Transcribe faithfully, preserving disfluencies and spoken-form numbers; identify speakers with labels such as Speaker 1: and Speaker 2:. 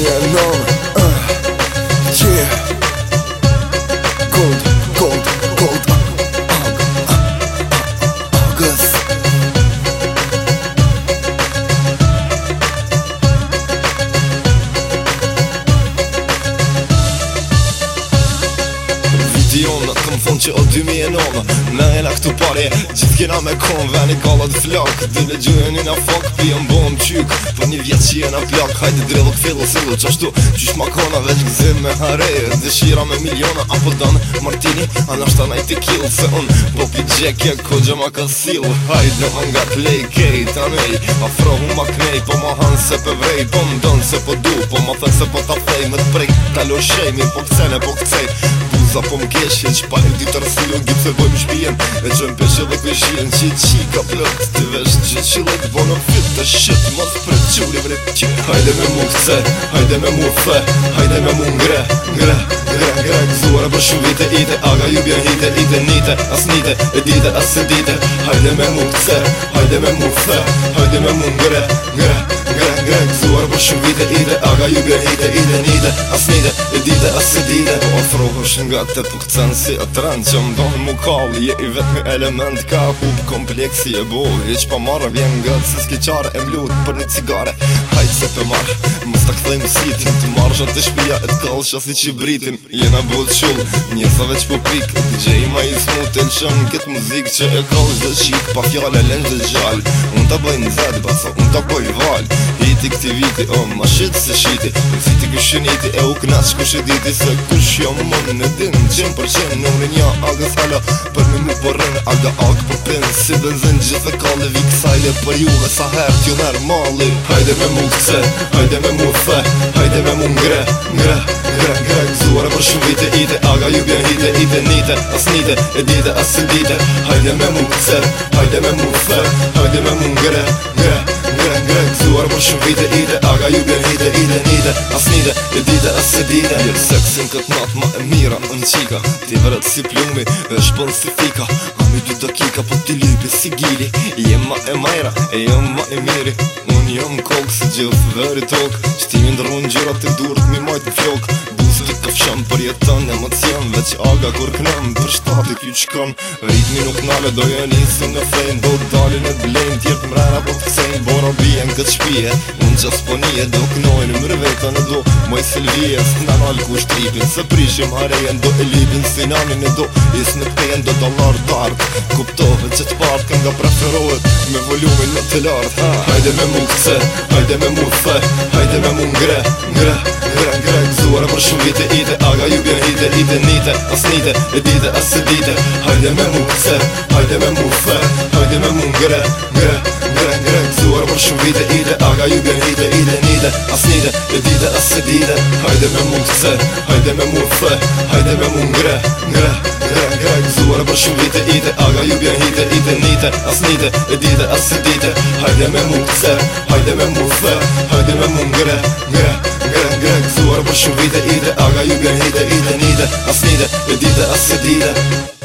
Speaker 1: e nove uh, Yeah Gold, gold, gold Ag, August
Speaker 2: Jona, kom thonë që o dy mi e nona Me e na këtu pare, gjithë kena me kon Veni kallat flak, dile gjujën i na fak Pijem bom qyk, për një vjetë që jena plak Hajde drillo këfillo sillo qashtu Qysh makona, veç gëzim me hareje Dëshira me miliona, apo danë martini Anashta najt i kill, se unë Popi gjekje, ko gjë ma ka sill Hajde më nga t'lej kejt anej Afrohu ma knej, po ma hanë se pe vrej Po më donë se po du, po ma thën se po ta fej Me t'prej, talo shej, mirë po këcene po këcej Buza po m'geshe, që pa e ditër si jo Gjip se bojmë shpijen, e gjojmë peshe dhe këshien Që i qika plët, të vesh që qilet Bono fit të shit, mos për quri vret qe Hajde me mu këce, hajde me mu the Hajde me mu ngre, ngre, ngre, ngre Gzuara për shumë vite ite, aga ju bjen hite Ite nite, as nite, e dite, as se dite Hajde me mu këce, hajde me mu the Hajde me mu ngre, ngre, ngre, ngre Gzuara për shumë vite ite, aga ju bjen hite Ite nite, as nite, e dite, as se dite Po afrohesh nga te për këcen si e tren Që më donë mu kalli, je i vetëmi element Ka hub kompleksi e bo Iq pa marrë vjen nga të se s'ki qare E mlut për një cigare Hajtë se për marrë, mës ta këthejmë sitin Të marrë shatë të shpia e t'kallë shasli që britin Jena bot qull, njësave që po pik Gjej ma i smut të lëshën këtë muzik Që e kallë shdo qik, pa fjale lenj dhe gjall Unë ta bëj në zed, basa, unë ta bëj val Hiti këti viti, o ma shit se shiti Fiti kushiniti, e u knash kushiditi Se kush jo më në din, qim për qim Në urin ja agës hala, për me mu përën Aga ag për pin, si benzin gjithë e kalle Vi kësajle për juve sa her t'ju normali Hajde me mu këce, hajde me mu the Hajde me mu ngre, ngre, ngre, ngre Gzuara për shumë vite ite, aga ju bjen hite Ite nite, as nite, e dite, as se dite Hajde me mu këce, hajde me mu the Hajde me mu ngre, ngre, ngre, ngre Gzuara për shumë vite ite, aga ju bjen hite Ite nite, as nite, e dite, as se dite Jërë seksin këtë nat ma e mira në qika Ti vërët si plumi, e shpën si fika Ami dy dakika, po t'i lypi si gili Jem ma e majra, e jem ma e miri Unë jem kokë si gjithë veri tokë Qtimi ndërrun gjyra të durët mi majtë në fjokë Buzë të këfshëm për jeton emocion Veç aga kur knëm për shtati kjo qkon Ritmi nuk nale do jo nisi në fejn Do dalin e blejn tjertë mrena po të kësejn Bora bijen këtë shpije Unë qas po nije do knojnë mërë veta në do Moj Silvije s'na nalë ku shtripin Se prishim harejen do e libin Si nanin e do is në pen do dollar t'art Kuptove që t'part kën nga preferohet Me volumin në të lartë Hajde me mu këce, hajde me mu the Hajde me mu ngre, ngre, ngre, ngre Gzuara për shumë vite ite, aga ju bjen hite Ite nite, as nite, e dite, as se dite Hajde me mu këce, hajde me mu the Hajde me mu ngre, ngre, ngre, ngre Gzuara për shumë vite ite, aga ju bjen hite Ite nite, as nite, e dite, as se dite Hajde me mu këce, hajde me mu the Hajde me mu ngre, ngre, ngre, ngre Gzuara për shumë vite ite, aga ju bjen hite Ite nite, as nite, e dite, as se dite Hajde me mu këce, hajde me mu the Hajde me mu ngre, ngre, ngre, ngre Gzuara për shumë vite ite, aga ju bjen hite Ite nite, as nite, e dite, as se dite